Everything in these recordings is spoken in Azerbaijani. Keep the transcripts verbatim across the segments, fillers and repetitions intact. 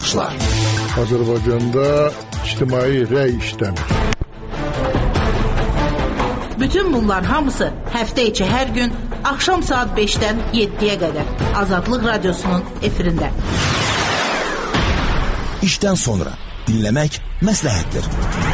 baxışlar. Azərbaycanda ictimai rəy işləmir. Bütün bunlar hamısı həftə içi hər gün axşam saat beşdən yeddiyə qədər Azadlıq Radiosunun efirində. İşdən sonra dinləmək məsləhətdir.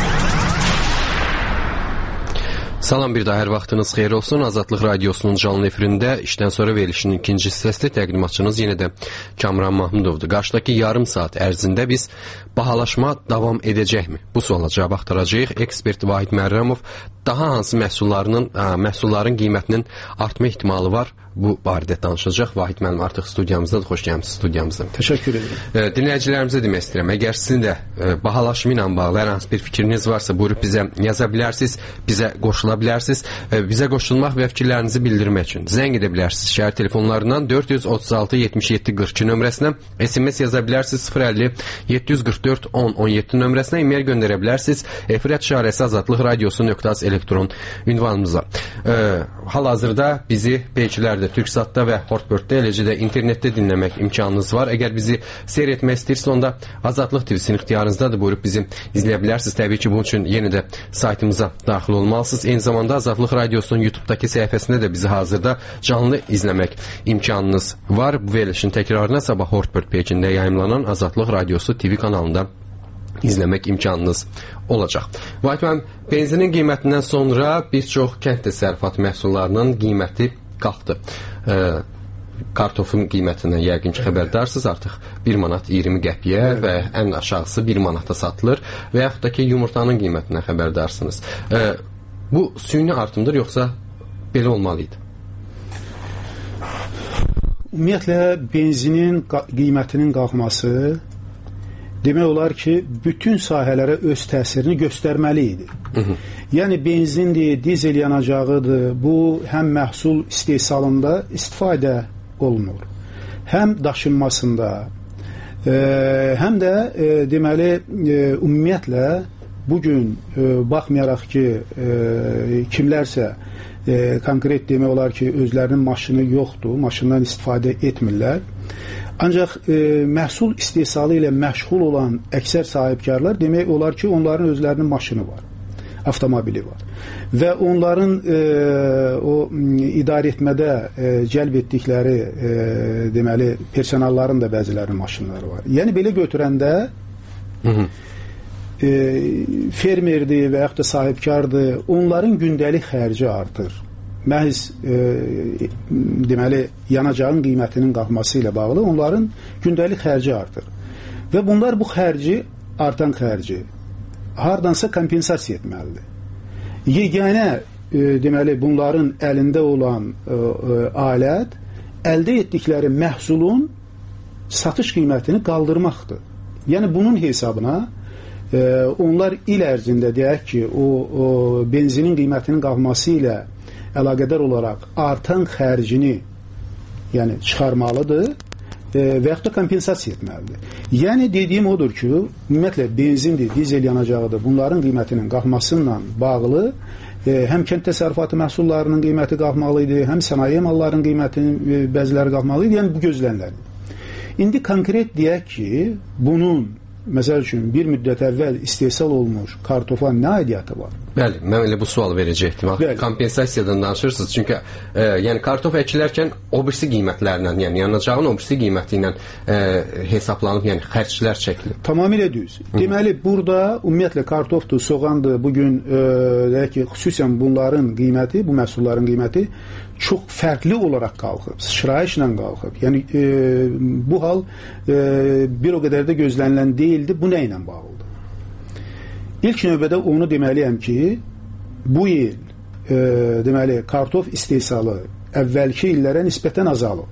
Salam, bir daha hər vaxtınız xeyir olsun. Azadlıq Radiosunun canlı efirində işdən sonra verilişinin ikinci hissəsində təqdimatçınız yenə də Kamran Mahmudovdur. Qarşıdakı yarım saat ərzində biz bahalaşma davam edəcəkmi? Bu suala cavab axtaracağıq. Ekspert Vahid Mərrəmov daha hansı məhsullarının, məhsulların qiymətinin artma ehtimalı var? Bu barədə danışacaq. Vahid müəllim artıq studiyamızdadır. Xoş gəlmisiniz studiyamızda. Təşəkkür edirəm. E, dinləyicilərimizə demək istəyirəm. Əgər sizin də e, bahalaşma ilə bağlı hər hansı bir fikriniz varsa, buyurub bizə yaza bilərsiniz, bizə qoşula bilərsiniz. E, bizə qoşulmaq və fikirlərinizi bildirmək üçün zəng edə bilərsiniz. Şəhər telefonlarından dörd yüz otuz altı yetmiş yeddi qırx iki nömrəsinə, S M S yaza bilərsiniz sıfır əlli yeddi yüz qırx dörd on on yeddi nömrəsinə, e-mail göndərə bilərsiniz. Efirət şarəsi azadlıq radiosu nöqtə az elektron ünvanımıza. E, hal-hazırda bizi Beykilərdə, Türksatda və Hortbörtdə, eləcə də internetdə dinləmək imkanınız var. Əgər bizi seyr etmək istəyirsiniz, onda Azadlıq T V-sinin ixtiyarınızdadır. Buyurub bizi izləyə bilərsiniz. Təbii ki, bunun üçün yenə də saytımıza daxil olmalısınız. Eyni zamanda Azadlıq Radiosunun YouTube-dakı səhifəsində də bizi hazırda canlı izləmək imkanınız var. Bu verilişin təkrarına sabah Hortbört peycində yayımlanan Azadlıq Radiosu T V kanalında izləmək imkanınız olacaq. Vahid müəllim, benzinin qiymətindən sonra bir çox kənd təsərrüfatı məhsullarının qiyməti qalxdı. E, kartofun qiymətindən yəqin ki xəbərdarsınız, artıq bir manat iyirmi qəpiyə evet. Və ən aşağısı bir manata satılır və yaxud da ki yumurtanın qiymətindən xəbərdarsınız. E, bu süni artımdır, yoxsa belə olmalıydı? Ümumiyyətlə benzinin qiymətinin qalxması demək olar ki, bütün sahələrə öz təsirini göstərməli idi. Hı -hı. Yəni benzindir, dizel yanacağıdır, bu həm məhsul istehsalında istifadə olunur, həm daşınmasında, e, həm də e, deməli e, ümumiyyətlə bugün e, baxmayaraq ki, e, kimlərsə e, konkret demək olar ki, özlərinin maşını yoxdur, maşından istifadə etmirlər. Ancaq e, məhsul istehsalı ilə məşğul olan əksər sahibkarlar demək olar ki, onların özlərinin maşını var, avtomobili var və onların e, o idarə etmədə e, cəlb etdikləri e, deməli personalların da bəzilərinin maşınları var. Yəni belə götürəndə hı -hı. E, fermerdir və yaxud da sahibkardır, onların gündəlik xərci artır. Məhz e, deməli yanacağın qiymətinin qalxması ilə bağlı onların gündəlik xərci artır. Və bunlar bu xərci, artan xərci hardansa kompensasiya etməlidir. Yeganə e, deməli bunların əlində olan e, e, alət əldə etdikləri məhsulun satış qiymətini qaldırmaqdır. Yəni bunun hesabına e, onlar il ərzində deyək ki, o, o benzinin qiymətinin qalxması ilə əlaqədar olaraq artan xərcini yəni çıxarmalıdır e, və yaxud da kompensasiya etməlidir. Yəni dediyim odur ki, ümumiyyətlə benzindir, dizel yanacağıdır, bunların qiymətinin qalxmasıyla bağlı e, həm kənd təsərrüfatı məhsullarının qiyməti qalxmalıydı, həm sənaye mallarının qiymətinin e, bəziləri qalxmalıydı, yəni bu gözlənilən. İndi konkret deyək ki, bunun məsəl üçün bir müddət əvvəl istehsal olmuş kartofa nə aidiyyatı var? Bəli, mən elə bu sual verəcəkdim. Bəli. Kompensasiyadan danışırsınız. Çünki e, yəni kartof əkilərkən obirsi qiymətlərlə, yəni yanacağın obirsi qiyməti ilə e, hesablanıb, yəni xərclər çəkilir. Tamamilə düz. Hı. Deməli, burada ümumiyyətlə kartofdur, soğandır, bugün e, deyək ki, xüsusən bunların qiyməti, bu məhsulların qiyməti çox fərqli olaraq qalxıb, şirayişlə qalxıb. Yəni e, bu hal e, bir o qədər də gözlənilən deyildi. Bu nə ilə bağlıdır? İlk növbədə onu deməliyəm ki, bu il e, deməli kartof istehsalı əvvəlki illərə nisbətən azalıb.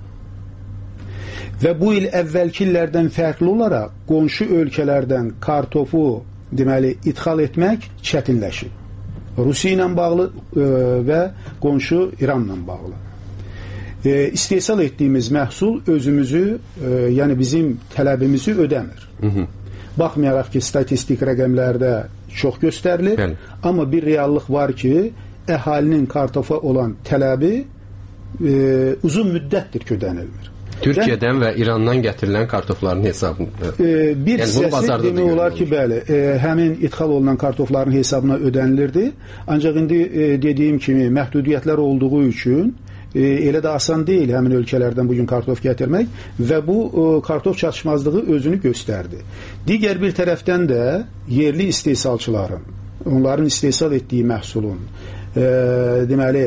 Və bu il əvvəlki illərdən fərqli olaraq qonşu ölkələrdən kartofu deməli ithal etmək çətinləşib. Rusiya ilə bağlı e, və qonşu İranla bağlı. E, istehsal etdiyimiz məhsul özümüzü, e, yəni bizim tələbimizi ödəmir. Hı -hı. Baxmayaraq ki, statistik rəqəmlərdə çox göstərilir, bəli. Amma bir reallıq var ki, əhalinin kartofa olan tələbi e, uzun müddətdir ki, ödənilmir. Türkiyədən və İrandan gətirilən kartofların hesabında. E, bir yəni, hissəsi demək olar ki, bəli, e, həmin ixal olunan kartofların hesabına ödənilirdi. Ancaq indi e, dediyim kimi məhdudiyyətlər olduğu üçün e, elə də asan deyil həmin ölkələrdən bugün kartof gətirmək və bu e, kartof çatışmazlığı özünü göstərdi. Digər bir tərəfdən də yerli istehsalçıların, onların istehsal etdiyi məhsulun e, deməli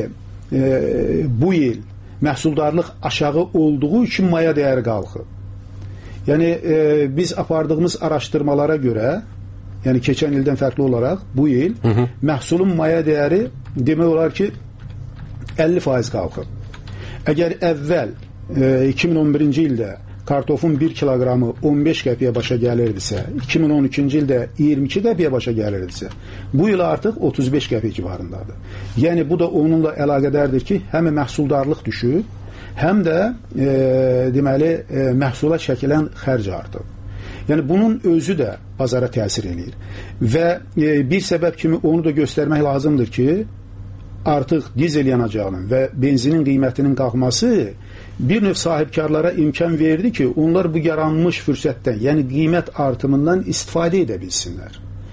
e, bu il məhsuldarlıq aşağı olduğu üçün maya dəyəri qalxıb. Yəni e, biz apardığımız araşdırmalara görə, yəni keçən ildən fərqli olaraq bu il hı -hı. məhsulun maya dəyəri demək olar ki əlli faiz qalxıb. Əgər əvvəl e, iki min on birinci ildə kartofun bir kiloqramı on beş qəpiyə başa gəlirdisə, iki min on ikinci ildə iyirmi iki qəpiyə başa gəlirdisə, bu il artıq otuz beş qəpik civarındadır. Yəni bu da onunla əlaqədardır ki, həm məhsuldarlıq düşür, həm də e, deməli e, məhsula çəkilən xərc artıb. Yəni bunun özü də bazara təsir eləyir. Və e, bir səbəb kimi onu da göstərmək lazımdır ki, artıq dizel yanacağının və benzinin qiymətinin qalxması bir növ sahibkarlara imkan verdi ki, onlar bu yaranmış fürsətdən, yəni qiymət artımından istifadə edə bilsinlər.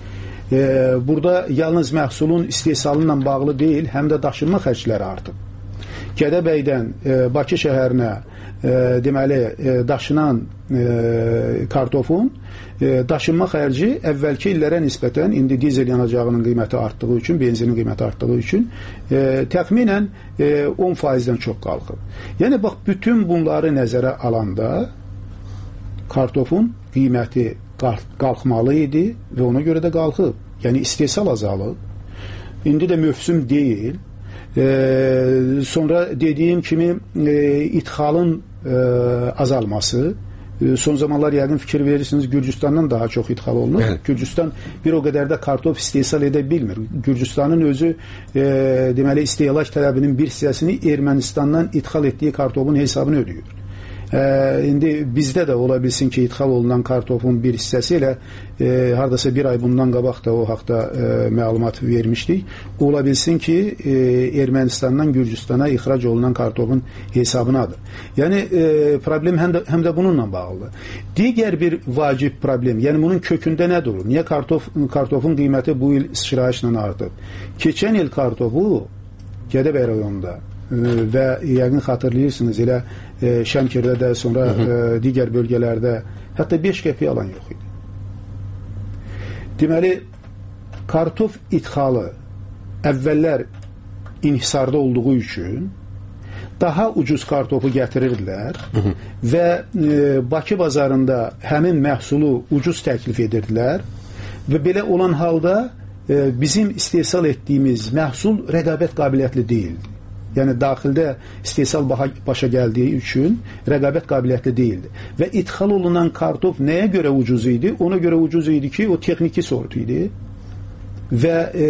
Ee, burada yalnız məhsulun istehsalı ilə bağlı deyil, həm də daşınma xərcləri artıb. Gədəbəydən e, Bakı şəhərinə e, deməli e, daşınan e, kartofun e, daşınma xərci əvvəlki illərə nisbətən indi dizel yanacağının qiyməti artdığı üçün, benzinin qiyməti artdığı üçün e, təxminən e, on faizdən çox qalxıb. Yəni bax, bütün bunları nəzərə alanda kartofun qiyməti qalxmalı idi və ona görə də qalxıb. Yəni istehsal azalıb. İndi də mövsüm deyil. Ee, sonra dediyim kimi e, ithalın e, azalması, e, son zamanlar yəqin fikir verirsiniz, Gürcüstandan daha çox ithal olunur. Evet. Gürcüstan bir o qədər də kartof istehsal edə bilmir. Gürcüstanın özü e, deməli istehlak tələbinin bir hissəsini Ermənistandan ithal etdiyi kartofun hesabını ödüyor. Ee, indi bizdə də ola bilsin ki, ithal olunan kartofun bir hissəsi ilə e, hardasa bir ay bundan qabaq da o haqda e, məlumat vermişdik. Ola bilsin ki, e, Ermənistandan Gürcüstana ixrac olunan kartofun hesabınadır. Yəni e, problem həm də, həm də bununla bağlıdır. Digər bir vacib problem, yəni bunun kökündə nə durur? Niyə kartof, kartofun qiyməti bu il sıçrayışla artıb? Keçən il kartofu Gədəbəy rayonunda və yəqin xatırlayırsınız, elə e, Şəmkirdə də, sonra hı hı. E, digər bölgələrdə hətta beş qəpiyə alan yox idi. Deməli, kartof ithalı əvvəllər inhisarda olduğu üçün daha ucuz kartofu gətirirdilər hı hı. və e, Bakı bazarında həmin məhsulu ucuz təklif edirdilər və belə olan halda e, bizim istehsal etdiyimiz məhsul rəqabət qabiliyyətli deyildi. Yəni daxildə istehsal başa gəldiyi üçün rəqabət qabiliyyətli deyildi. Və ithal olunan kartof nəyə görə ucuz idi? Ona görə ucuz idi ki, o texniki sort idi və e,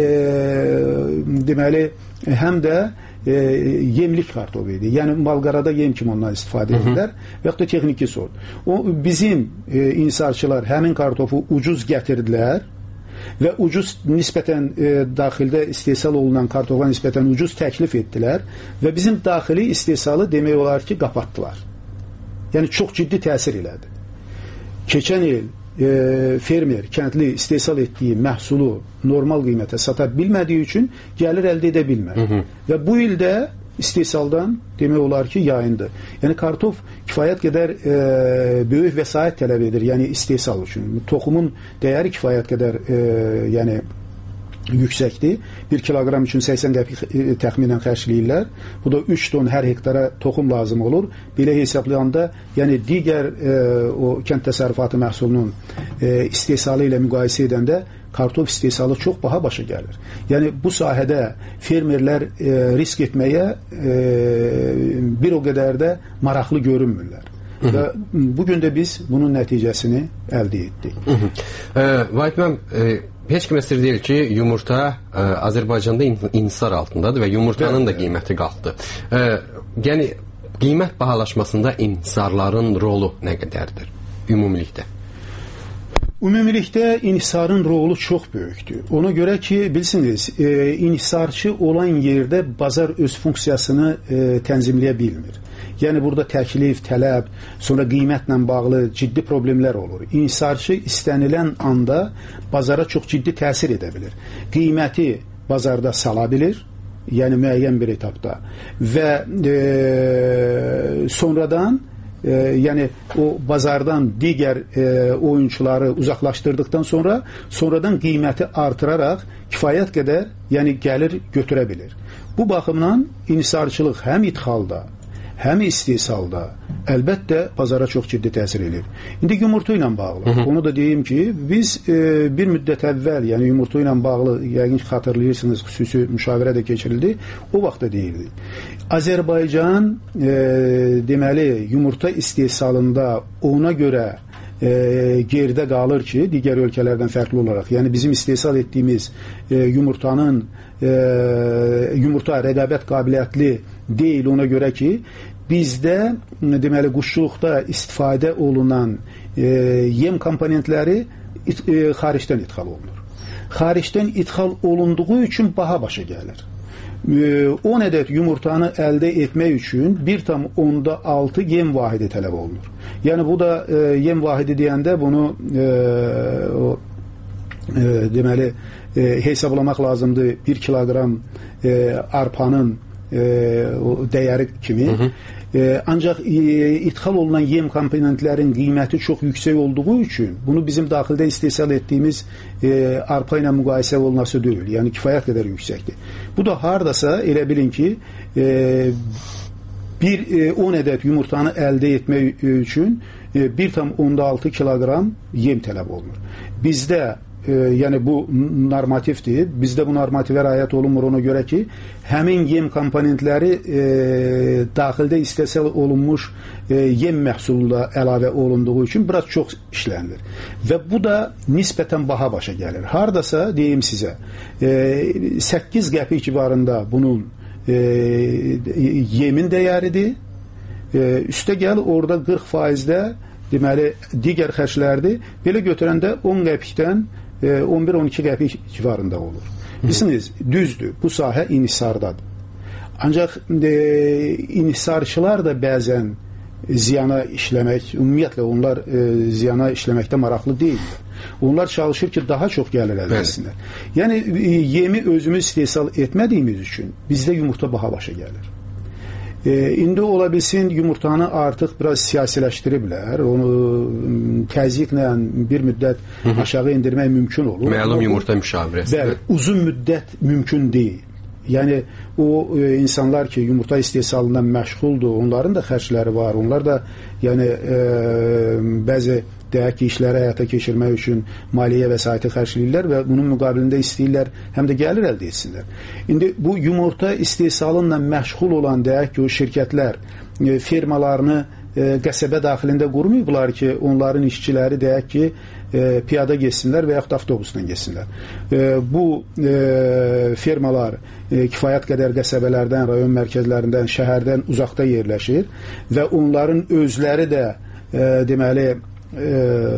deməli həm də e, yemlik kartof idi. Yəni malqarada yem kimi ondan istifadə edirlər və yaxud da texniki sort. O bizim e, insarçılar həmin kartofu ucuz gətirdilər və ucuz nisbətən e, daxildə istehsal olunan kartofa nisbətən ucuz təklif etdilər və bizim daxili istehsalı demək olar ki, qapatdılar. Yəni çox ciddi təsir elədi. Keçən il e, fermer, kəndli istehsal etdiyi məhsulu normal qiymətə sata bilmədiyi üçün gəlir əldə edə bilmədi. Və bu ildə istehsaldan demək olar ki, yayındı. Yəni kartof kifayət qədər e, böyük vəsait tələb edir, yəni istehsal üçün. Toxumun dəyəri kifayət qədər e, yəni yüksəkdir. Bir kiloqram üçün səksən qəpik e, təxminən xərcləyirlər. Bu da üç ton hər hektara toxum lazım olur. Belə hesablayanda, yəni digər e, o kənd təsərrüfatı məhsulunun e, istehsalı ilə müqayisə edəndə kartof istehsalı çox baha başa gəlir. Yəni bu sahədə fermerlər e, risk etməyə e, bir o qədər də maraqlı görünmürlər. Hı -hı. Və bugün də biz bunun nəticəsini əldə etdik. Vahid müəllim, e, heç kim əsir deyil ki, yumurta e, Azərbaycanda in inhisar altındadır və yumurtanın Bəli. da qiyməti qalxdı. E, yəni qiymət bahalaşmasında inhisarların rolu nə qədərdir ümumilikdə? Ümumilikdə inhisarın rolu çox böyükdür. Ona görə ki, bilirsiniz, e, inhisarçı olan yerdə bazar öz funksiyasını e, tənzimləyə bilmir. Yəni burada təklif, tələb, sonra qiymətlə bağlı ciddi problemlər olur. İnhisarçı istənilən anda bazara çox ciddi təsir edə bilir. Qiyməti bazarda sala bilir, yəni müəyyən bir etapda və e, sonradan e, yəni o bazardan digər e, oyunçuları uzaqlaşdırdıqdan sonra sonradan qiyməti artıraraq kifayət qədər yəni gəlir götürə bilir. Bu baxımdan inhisarçılıq həm idxalda, həm istehsalda əlbəttə bazara çox ciddi təsir edir. İndi yumurta ilə bağlı. Hı -hı. Onu da deyim ki, biz e, bir müddət əvvəl, yəni yumurta ilə bağlı, yəqin ki, xatırlayırsınız, xüsusi müşavirə də keçirildi. O vaxtda deyildi. Azərbaycan e, deməli yumurta istehsalında ona görə e, geridə qalır ki, digər ölkələrdən fərqli olaraq. Yəni bizim istehsal etdiyimiz e, yumurtanın e, yumurta rəqabət qabiliyyətli deyil ona görə ki, bizdə deməli quşçuluqda istifadə olunan e, yem komponentləri it, e, xaricdən ithal olunur. Xaricdən ithal olunduğu üçün baha başa gəlir. E, on ədəd yumurtanı əldə etmək üçün bir tam onda altı yem vahidi tələb olunur. Yəni bu da e, yem vahidi deyəndə bunu e, o, e, deməli e, hesablamaq lazımdır. Bir kiloqram e, arpanın e, o dəyəri kimi. Hı -hı. E, ancaq e, ithal olunan yem komponentlərin qiyməti çox yüksək olduğu üçün bunu bizim daxildə istehsal etdiyimiz e, arpa ilə müqayisə olunması deyil. Yəni kifayət qədər yüksəkdir. Bu da hardasa elə bilin ki e, bir e, on ədəd yumurtanı əldə etmək üçün e, bir tam onda altı kiloqram yem tələb olunur. Bizdə E, yəni bu normativdir. Bizdə bu normativə riayət olunmur ona görə ki, həmin yem komponentləri e, daxildə istehsal olunmuş e, yem məhsulunda əlavə olunduğu üçün biraz çox işlənilir. Və bu da nisbətən baha başa gəlir. Hardasa deyim sizə, e, səkkiz qəpik civarında bunun e, yemin dəyəridir. E, üstə gəl orada qırx faizdə deməli digər xərclərdir. Belə götürəndə on qəpikdən on bir on iki qəpik civarında olur. Bilirsiniz, düzdür, bu sahə inhisardadır. Ancaq e, inhisarçılar da bəzən ziyana işləmək, ümumiyyətlə onlar e, ziyana işləməkdə maraqlı deyildir. Onlar çalışır ki, daha çox gəlir əldə etsinlər. Yəni, e, yemi özümüz istehsal etmədiyimiz üçün bizdə yumurta baha başa gəlir. E, indi ola bilsin yumurtanı artıq biraz siyasiləşdiriblər. Onu təzyiqlə bir müddət Hı -hı. aşağı indirmək mümkün olur. Məlum yumurta müşavirəsi. Bəli, uzun müddət mümkün deyil. Yəni o e, insanlar ki, yumurta istehsalından məşğuldur, onların da xərcləri var. Onlar da yəni e, bəzi deyək ki, işləri həyata keçirmək üçün maliyyə vəsaiti xərcləyirlər və bunun müqabilində istəyirlər, həm də gəlir əldə etsinlər. İndi bu yumurta istehsalıyla məşğul olan deyək ki, o şirkətlər e, firmalarını e, qəsəbə daxilində qurmayıblar ki, onların işçiləri deyək ki, e, piyada geçsinlər və yaxud avtobusla geçsinlər. E, bu e, firmalar e, kifayət qədər qəsəbələrdən, rayon mərkəzlərindən, şəhərdən uzaqda yerləşir və onların özləri də e, deməli E,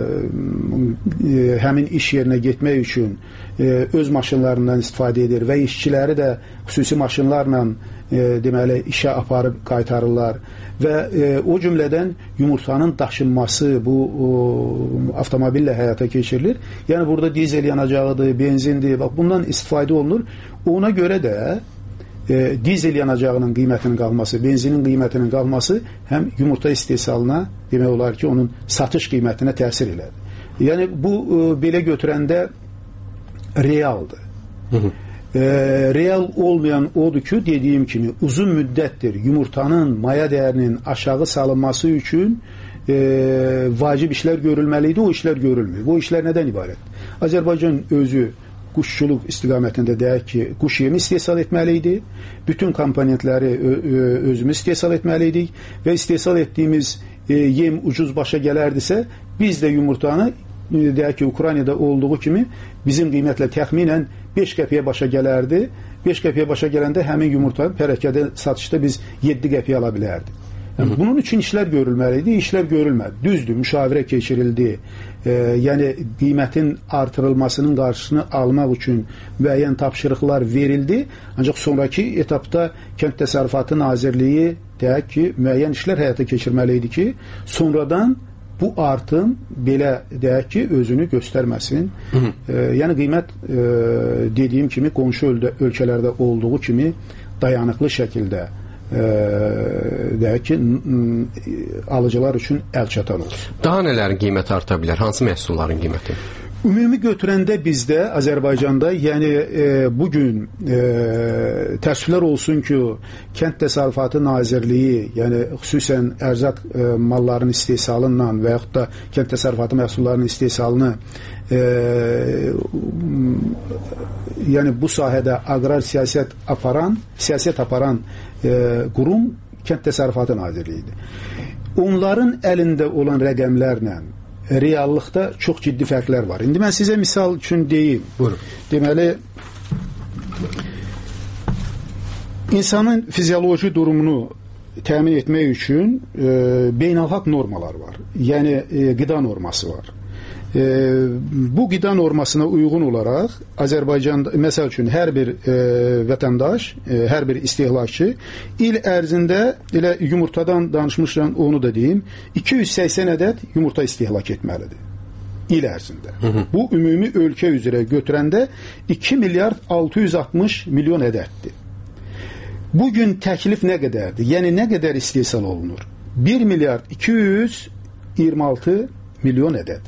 e, həmin iş yerinə getmək üçün e, öz maşınlarından istifadə edir və işçiləri də xüsusi maşınlarla e, deməli işə aparıb qaytarırlar və e, o cümlədən yumurtanın daşınması bu o, avtomobillə həyata keçirilir. Yəni burada dizel yanacağıdır, benzindir, bax bundan istifadə olunur. Ona görə də e, dizel yanacağının qiymətinin qalması, benzinin qiymətinin qalması həm yumurta istehsalına demək olar ki, onun satış qiymətinə təsir edir. Yəni bu e, belə götürəndə realdır. Hı -hı. E, real olmayan odur ki, dediyim kimi uzun müddətdir yumurtanın maya dəyərinin aşağı salınması üçün e, vacib işlər görülməliydi, o işlər görülmür. Bu işlər nədən ibarət? Azərbaycan özü quşçuluq istiqamətində deyək ki, quş yemi istehsal etməliydi. Bütün komponentləri özümüz istehsal etməliydik və istehsal etdiyimiz e, yem ucuz başa gələrdisə, biz də yumurtanı e, deyək ki, Ukraynada olduğu kimi bizim qiymətlə təxminən beş qəpiyə başa gələrdi. beş qəpiyə başa gələndə həmin yumurtanı pərəkədə satışda biz yeddi qəpiyə ala bilərdik. Yəni, bunun üçün işlər görülməliydi, işlər görülmədi. Düzdür, müşavirə keçirildi. E, yəni qiymətin artırılmasının qarşısını almaq üçün müəyyən tapşırıqlar verildi. Ancaq sonraki etapda Kənd Təsərrüfatı Nazirliyi deyək ki, müəyyən işlər həyata keçirməli idi ki, sonradan bu artım belə deyək ki, özünü göstərməsin. E, yəni qiymət e, dediyim kimi qonşu ölkələrdə olduğu kimi dayanıqlı şəkildə e, deyək ki, alıcılar üçün əlçatan olur. Daha nələrin qiyməti arta bilər? Hansı məhsulların qiyməti? Ümumi götürəndə bizdə Azərbaycanda, yəni e, bugün e, təəssüflər olsun ki, Kənd Təsərrüfatı Nazirliyi, yəni xüsusən ərzaq e, mallarının istehsalından və yaxud da kənd təsərrüfatı məhsullarının istehsalını e, yəni bu sahədə aqrar siyasət aparan, siyasət aparan e, qurum Kənd Təsərrüfatı Nazirliyidir. Onların əlində olan rəqəmlərlə reallıqda çox ciddi fərqlər var. İndi mən sizə misal üçün deyim. Buyurun. Deməli, insanın fizioloji durumunu təmin etmək üçün e, beynəlxalq normalar var. Yəni e, qida norması var. E, bu qida normasına uyğun olaraq Azərbaycanda, məsəl üçün, hər bir e, vətəndaş, e, hər bir istehlakçı il ərzində, elə yumurtadan danışmışam, onu da deyim, iki yüz səksən ədəd yumurta istehlak etməlidir. İl ərzində. Hı -hı. Bu, ümumi ölkə üzrə götürəndə iki milyard altı yüz altmış milyon ədəddir. Bugün təklif nə qədərdir? Yəni, nə qədər istehsal olunur? bir milyard iki yüz iyirmi altı milyon ədəd.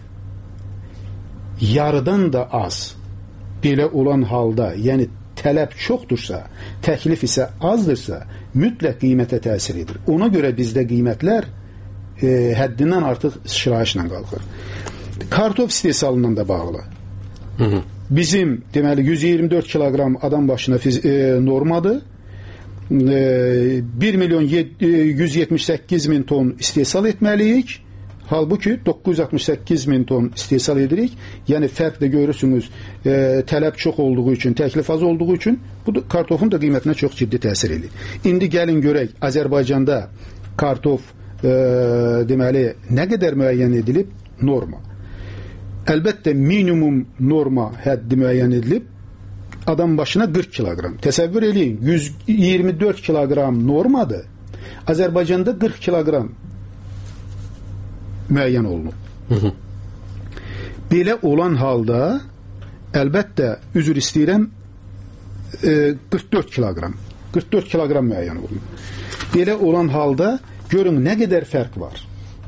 Yarıdan da az. Belə olan halda, yəni tələb çoxdursa, təklif isə azdırsa, mütləq qiymətə təsir edir. Ona görə bizdə qiymətlər e, həddindən artıq şirayişlə qalxır. Kartof istehsalından da bağlı. Hı -hı. Bizim, deməli, yüz iyirmi dörd kiloqram adam başına fiz, e, normadır. E, bir milyon yüz yetmiş səkkiz min ton istehsal etməliyik. Halbuki doqquz yüz altmış səkkiz min ton istehsal edirik. Yəni fərq də görürsünüz, e, tələb çox olduğu üçün, təklif az olduğu üçün bu da, kartofun da qiymətinə çox ciddi təsir edir. İndi gəlin görək, Azərbaycanda kartof e, deməli nə qədər müəyyən edilib? Norma. Əlbəttə minimum norma həddi müəyyən edilib, adam başına qırx kiloqram. Təsəvvür eləyin, yüz iyirmi dörd kiloqram normadır. Azərbaycanda qırx kiloqram müəyyən olunub. Hı -hı. Belə olan halda əlbəttə, üzr istəyirəm, e, qırx dörd kiloqram. qırx dörd kiloqram müəyyən olunub. Belə olan halda görün nə qədər fərq var.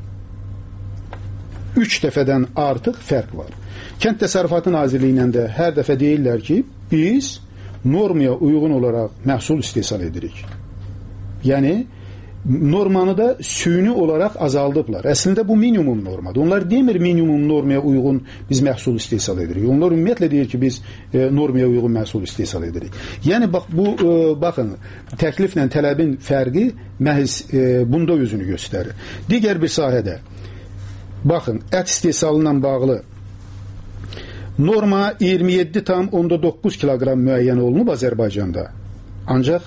üç dəfədən artıq fərq var. Kənd Təsərrüfatı Nazirliyindən də hər dəfə deyirlər ki, biz normaya uyğun olaraq məhsul istehsal edirik. Yəni, normanı da süni olaraq azaldıblar. Əslində bu minimum normadır. Onlar demir minimum normaya uyğun biz məhsul istehsal edirik. Onlar ümumiyyətlə deyir ki, biz e, normaya uyğun məhsul istehsal edirik. Yəni, bax, bu, e, baxın, təkliflə tələbin fərqi məhz e, bunda özünü göstərir. Digər bir sahədə, baxın, ət istehsalından bağlı norma iyirmi yeddi tam onda doqquz kiloqram müəyyən olunub Azərbaycanda. Ancaq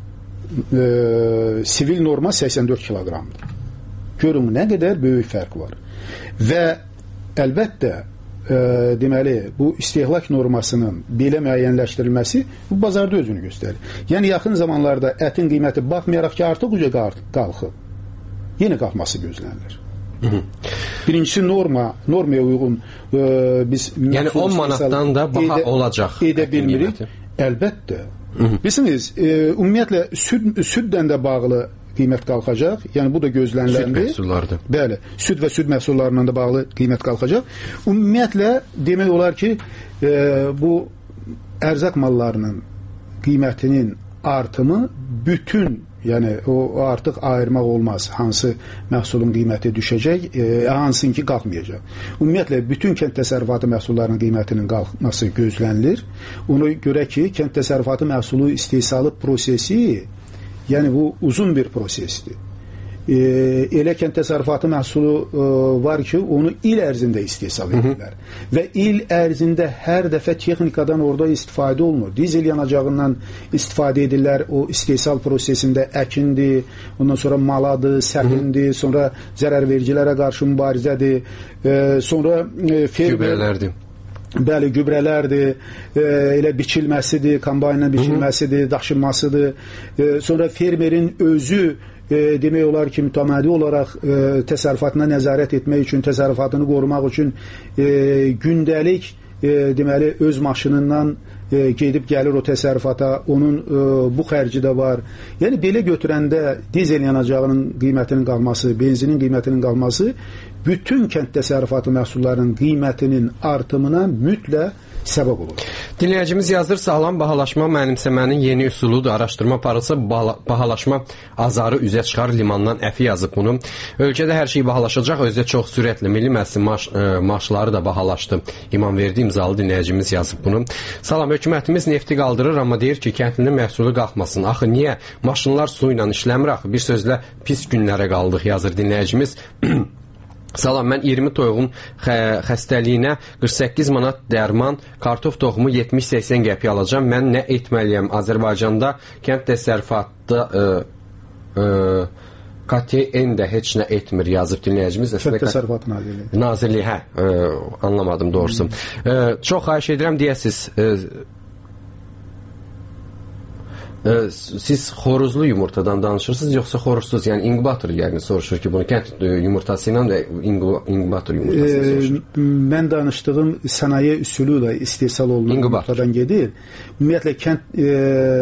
e, sivil norma səksən dörd kiloqramdır. Görün nə qədər böyük fərq var. Və əlbəttə e, deməli, bu istehlak normasının belə müəyyənləşdirilməsi bu bazarda özünü göstərir. Yəni, yaxın zamanlarda ətin qiyməti baxmayaraq ki, artıq uca qalxıb, yenə qalxması gözlənilir. Hı -hı. Birincisi norma, normaya uyğun e, biz... Yəni on manatdan da baha edə, olacaq. Edə bilmirik. Əlbəttə. Bilirsiniz, e, ümumiyyətlə süd, süddən də bağlı qiymət qalxacaq. Yəni bu da gözləniləndi. Süd məhsullarıdır. Bəli, süd və süd məhsullarından da bağlı qiymət qalxacaq. Ümumiyyətlə demək olar ki, e, bu ərzaq mallarının qiymətinin artımı bütün, yəni o artıq ayırmaq olmaz. Hansı məhsulun qiyməti düşəcək, e, hansınki qalxmayacaq. Ümumiyyətlə bütün kənd təsərrüfatı məhsullarının qiymətinin qalxması gözlənilir. Ona görə ki, kənd təsərrüfatı məhsulu istehsalı prosesi, yəni bu uzun bir prosesdir. E, elə kənd təsərrüfatı məhsulu e, var ki, onu il ərzində istehsal edirlər. Hı -hı. Və il ərzində hər dəfə texnikadan orada istifadə olunur. Dizel yanacağından istifadə edirlər. O istehsal prosesində əkindir, ondan sonra maladır, səpindir, sonra zərərvericilərə qarşı mübarizədir, e, sonra e, fermer... Gübrələrdir. Bəli, gübrələrdir, e, elə biçilməsidir, kombaynla biçilməsidir, daşınmasıdır. E, sonra fermerin özü e, demək olar ki, mütəmadi olaraq e, təsərrüfatına nəzarət etmək üçün, təsərrüfatını qorumaq üçün e, gündəlik e, deməli öz maşınından e, gedib gəlir o təsərrüfata, onun e, bu xərci də var. Yəni belə götürəndə dizel yanacağının qiymətinin qalxması, benzinin qiymətinin qalxması bütün kənd təsərrüfatı məhsullarının qiymətinin artımına mütləq səbəb olur. Dinləyicimiz yazır, sağlam bahalaşma mənimsəmənin yeni üsuludur. Araşdırma aparılsa bahalaşma azarı üzə çıxar, limandan əfi yazıb bunu. Ölkədə hər şey bahalaşacaq, özdə çox sürətli milli məhsul maaş, e, maaşları da bahalaşdı. İmamverdi imzalı dinləyicimiz yazıb bunu. Salam, hökumətimiz nefti qaldırır, amma deyir ki, kəndlinin məhsulu qalxmasın. Axı niyə? Maşınlar su ilə işləmir axı. Bir sözlə pis günlərə qaldıq, yazır dinləyicimiz. Salam, mən iyirmi toyuğun xə xəstəliyinə qırx səkkiz manat dərman, kartof toxumu yetmiş səksən qəpiyə alacağam. Mən nə etməliyəm? Azərbaycanda kənd təsərrüfatda e, e, K T N də heç nə etmir, yazıb dinləyicimiz. Kənd təsərrüfatı nazirliyi. Nazirliyi, hə, e, anlamadım doğrusu. Hmm. E, çox xahiş edirəm deyəsiz, e, siz xoruzlu yumurtadan danışırsınız, yoxsa xoruzsuz, yəni inkubator yəni soruşur ki, bunu kənd yumurtası ilə inkubator yumurtası soruşur. E, mən danışdığım sənaye üsulu ilə istehsal olunan yumurtadan gedir. Ümumiyyətlə kənd e,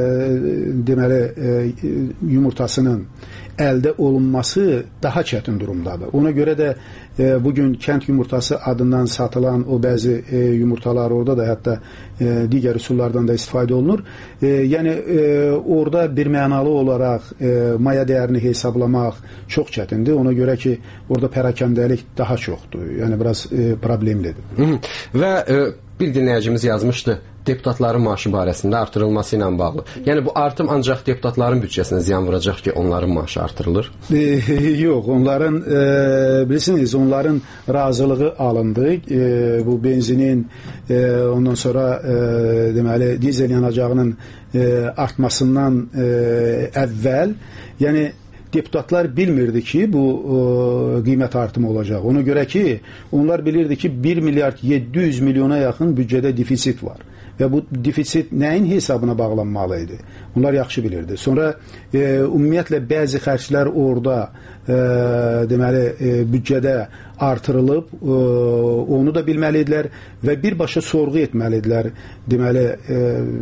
deməli e, yumurtasının əldə olunması daha çətin durumdadır. Ona görə də e, bugün kənd yumurtası adından satılan o bəzi e, yumurtalar orada da hətta e, digər üsullardan da istifadə olunur. E, yəni e, orada bir mənalı olaraq e, maya dəyərini hesablamaq çox çətindir. Ona görə ki, orada pərakəndəlik daha çoxdur. Yəni biraz e, problemlidir. Hı -hı. Və e, bir dinləyicimiz yazmışdı, deputatların maaşı barəsində artırılması ilə bağlı. Yəni bu artım ancaq deputatların büdcəsinə ziyan vuracaq ki, onların maaşı artırılır? E, yox, onların e, bilirsiniz, onların razılığı alındı. E, bu benzinin e, ondan sonra e, deməli dizel yanacağının e, artmasından e, əvvəl, yəni deputatlar bilmirdi ki, bu e, qiymət artımı olacaq. Ona görə ki, onlar bilirdi ki, bir milyard yeddi yüz milyona yaxın büdcədə defisit var. Və bu defisit nəyin hesabına bağlanmalı idi? Onlar yaxşı bilirdi. Sonra e, ümumiyyətlə bəzi xərclər orada e, deməli e, büdcədə artırılıb, e, onu da bilməlidirlər və birbaşa sorğu etməlidirlər. Deməli e,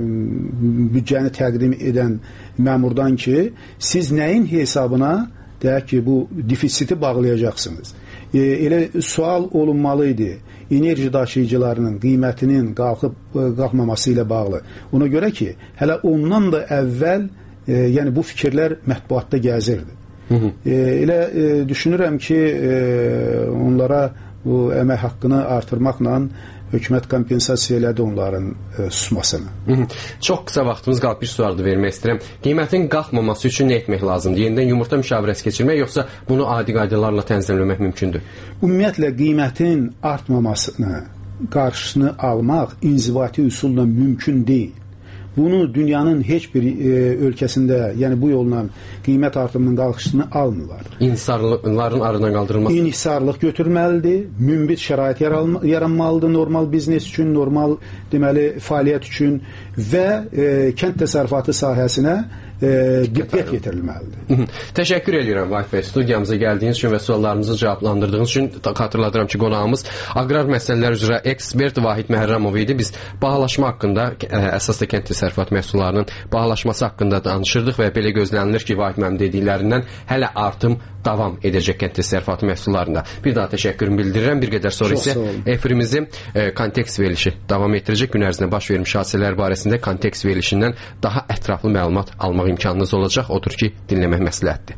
büdcəni təqdim edən məmurdan ki, siz nəyin hesabına deyək ki, bu defisiti bağlayacaqsınız? E, elə sual olunmalı idi. Enerji daşıyıcılarının qiymətinin qalxıb qalxmaması ilə bağlı. Ona görə ki, hələ ondan da əvvəl e, yəni bu fikirlər mətbuatda gəzirdi. Hı -hı. E, elə e, düşünürəm ki, e, onlara bu əmək haqqını artırmaqla hökumət kompensasiya elədi onların e, susmasını. Hı -hı. Çox qısa vaxtımız qalıb, bir sual da vermək istəyirəm. Qiymətin qalxmaması üçün nə etmək lazımdır? Yenidən yumurta müşavirəsi keçirmək, yoxsa bunu adi qaydalarla tənzimləmək mümkündür? Ümumiyyətlə qiymətin artmamasını, qarşısını almaq inzibati üsulla mümkün deyil. Bunu dünyanın heç bir e, ölkəsində, yəni bu yolla qiymət artımının qalxışını almırlar. İnhisarların aradan qaldırılması. İnhisarlıq götürməlidir, münbit şərait yaranmalıdır normal biznes üçün, normal deməli fəaliyyət üçün və e, kənd təsərrüfatı sahəsinə e, diqqət yetirilməlidir. Təşəkkür edirəm Vahid bəy, studiyamıza gəldiyiniz üçün və suallarımızı cavablandırdığınız üçün. Xatırladıram ki, qonağımız aqrar məsələlər üzrə ekspert Vahid Məhərrəmov idi. Biz bahalaşma haqqında, əsas da kənd təsərrüfat məhsullarının bahalaşması haqqında danışırdıq və belə gözlənilir ki, Vahid mənim dediklərindən hələ artım davam edəcək kənd təsərrüfatı məhsullarında. Bir daha təşəkkürümü bildirirəm. Bir qədər sonra isə efirimizi e, kontekst verilişi davam etdirəcək. Gün ərzində baş vermiş hadisələr barəsində kontekst verilişindən daha ətraflı məlumat almaq imkanınız olacaq. Odur ki, dinləmək məsləhətdir.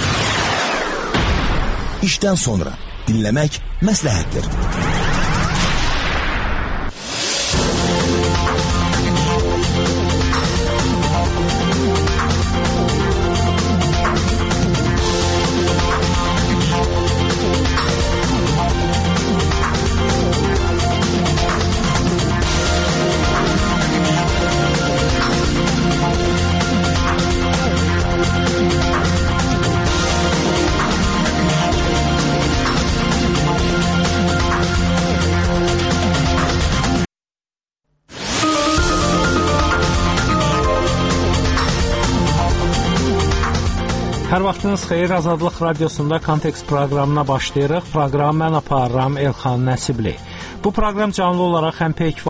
İşdən sonra dinləmək məsləhətdir. Hər vaxtınız xeyir, Azadlıq Radiosunda Kontekst proqramına başlayırıq. Proqramı mən aparıram Elxan Nəsibli. Bu proqram canlı olaraq həm P iki